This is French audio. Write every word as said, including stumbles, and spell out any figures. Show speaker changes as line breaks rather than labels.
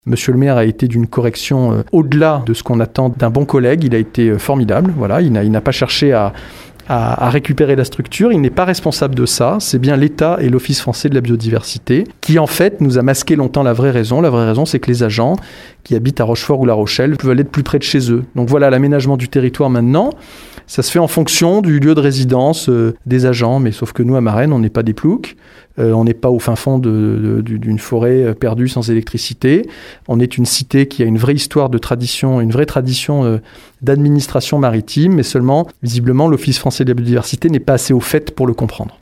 Monsieur le maire a été d'une correction euh, au-delà de ce qu'on attend d'un bon collègue. Il a été euh, formidable. Voilà, il n'a, il n'a pas cherché à, à, à récupérer la structure. Il n'est pas responsable de ça. C'est bien l'État et l'Office français de la biodiversité qui, en fait, nous a masqué longtemps la vraie raison. La vraie raison, c'est que les agents qui habitent à Rochefort ou La Rochelle peuvent aller de plus près de chez eux. Donc voilà, l'aménagement du territoire maintenant, ça se fait en fonction du lieu de résidence euh, des agents. Mais sauf que nous, à Marennes, on n'est pas des ploucs. Euh, on n'est pas au fin fond de, de, d'une forêt perdue sans électricité. On est une cité qui a une vraie histoire de tradition, une vraie tradition euh, d'administration maritime, mais seulement, visiblement, l'Office français de la biodiversité n'est pas assez au fait pour le comprendre.